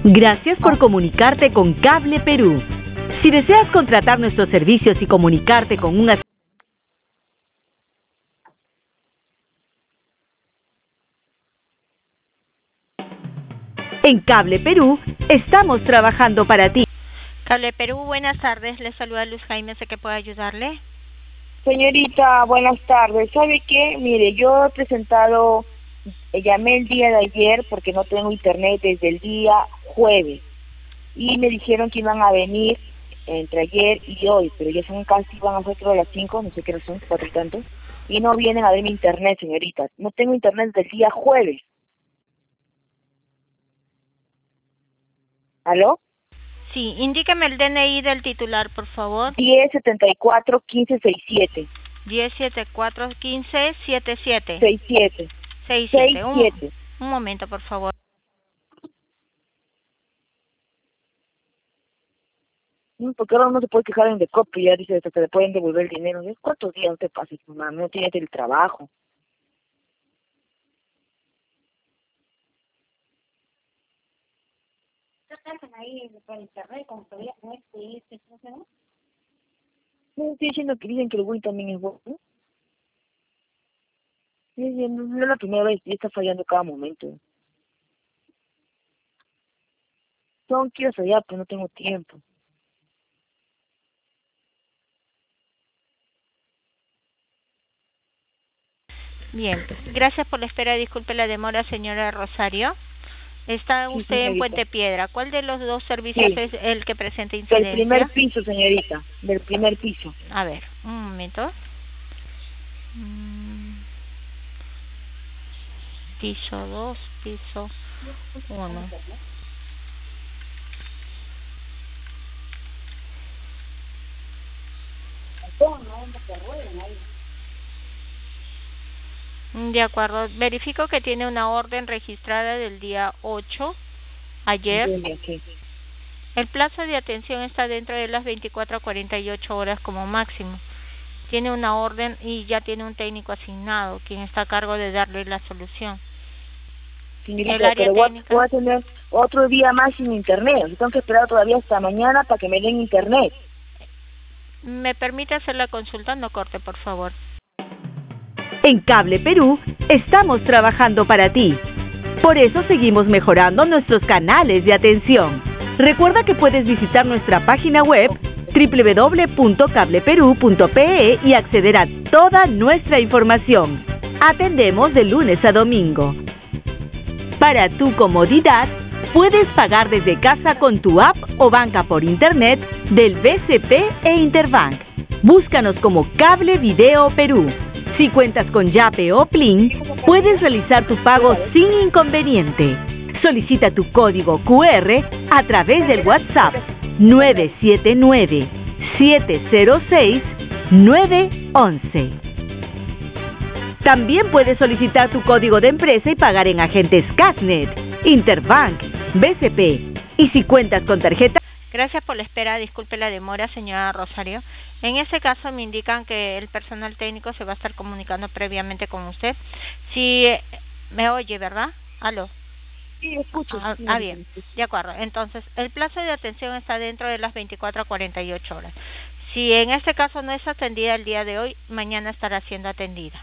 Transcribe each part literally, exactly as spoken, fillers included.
Gracias por comunicarte con Cable Perú. Si deseas contratar nuestros servicios y comunicarte con un as- En Cable Perú estamos trabajando para ti. Cable Perú, buenas tardes. Le saluda Luz Jaime, ¿sé que puedo ayudarle? Señorita, buenas tardes. ¿Sabe qué? Mire, yo he presentado, eh, llamé el día de ayer porque no tengo internet desde el día jueves y me dijeron que iban a venir entre ayer y hoy, pero ya son casi, van a ser creo las cinco, no sé qué hora son, cuatro y tanto, y no vienen a ver mi internet, señorita. No tengo internet desde el día jueves. ¿Aló? Sí, indíqueme el D N I del titular, por favor. diez setenta y cuatro quince sesenta y siete. diez setenta y cuatro quince setenta y siete. sesenta y siete. sesenta y siete. sesenta y Un, siete. un momento, por favor. Mm, Porque ahora no se puede quejar en Decop, que ya dice hasta que le pueden devolver el dinero. ¿Y ¿Cuántos días no te pases, mamá? No tienes el trabajo. No estoy diciendo que dicen que el Wii también es bueno. Sí, sí, no, no es la primera vez, y está fallando cada momento. Son quiero allá, pero no tengo tiempo. Bien, gracias por la espera. Disculpe la demora, señora Rosario. Está Sí, usted en señorita. Puente Piedra. ¿Cuál de los dos servicios Sí, es el que presenta del incidencia? primer piso, señorita. Del primer piso. A ver, un momento. Mm, Piso dos, piso uno. De acuerdo, verifico que tiene una orden registrada del día ocho, ayer. Entiende, sí. El plazo de atención está dentro de las veinticuatro a cuarenta y ocho horas como máximo. Tiene una orden y ya tiene un técnico asignado, quien está a cargo de darle la solución. Señorita, El área pero voy a, técnica. voy a tener otro día más sin internet. O sea, tengo que esperar todavía hasta mañana para que me den internet. ¿Me permite hacer la consulta? No corte, por favor. En Cable Perú estamos trabajando para ti. Por eso seguimos mejorando nuestros canales de atención. Recuerda que puedes visitar nuestra página web doble u doble u doble u punto cable perú punto pe e y acceder a toda nuestra información. Atendemos de lunes a domingo. Para tu comodidad, puedes pagar desde casa con tu app o banca por internet del B C P e Interbank. Búscanos como Cable Video Perú. Si cuentas con Yape o Plin, puedes realizar tu pago sin inconveniente. Solicita tu código cu erre a través del WhatsApp nueve siete nueve, siete cero seis, nueve once. También puedes solicitar tu código de empresa y pagar en agentes Casnet, Interbank, B C P. Y si cuentas con tarjeta... Gracias por la espera, disculpe la demora, señora Rosario. En este caso me indican que el personal técnico se va a estar comunicando previamente con usted. Si eh, me oye, ¿verdad? Aló. Sí, escucho. Ah, Sí, ah, bien, de acuerdo. Entonces, el plazo de atención está dentro de las veinticuatro a cuarenta y ocho horas. Si en este caso no es atendida el día de hoy, mañana estará siendo atendida.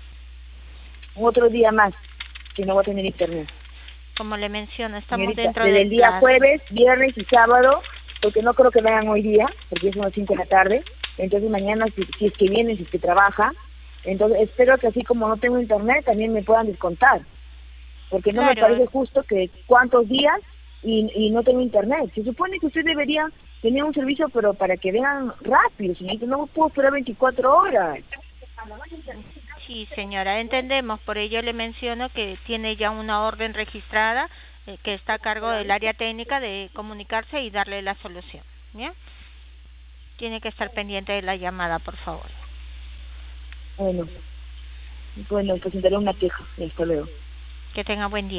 Otro día más que no voy a tener internet. Como le menciono, estamos Señorita, dentro desde del el día plazo. jueves, viernes y sábado, porque no creo que vengan hoy día, porque son las cinco de la tarde. Entonces mañana, si, si es que vienen, si es que trabaja, entonces espero que así como no tengo internet, también me puedan descontar. Porque no me Claro. parece justo que cuántos días y, y no tengo internet. Se supone que usted debería tener un servicio, pero para que vean rápido, señorita. No puedo esperar veinticuatro horas. Sí, señora, entendemos. Por ello le menciono que tiene ya una orden registrada eh, que está a cargo del área técnica de comunicarse y darle la solución. ¿Bien? Tiene que estar pendiente de la llamada, por favor. Bueno, bueno, presentaré una queja. Y hasta luego. Que tenga buen día.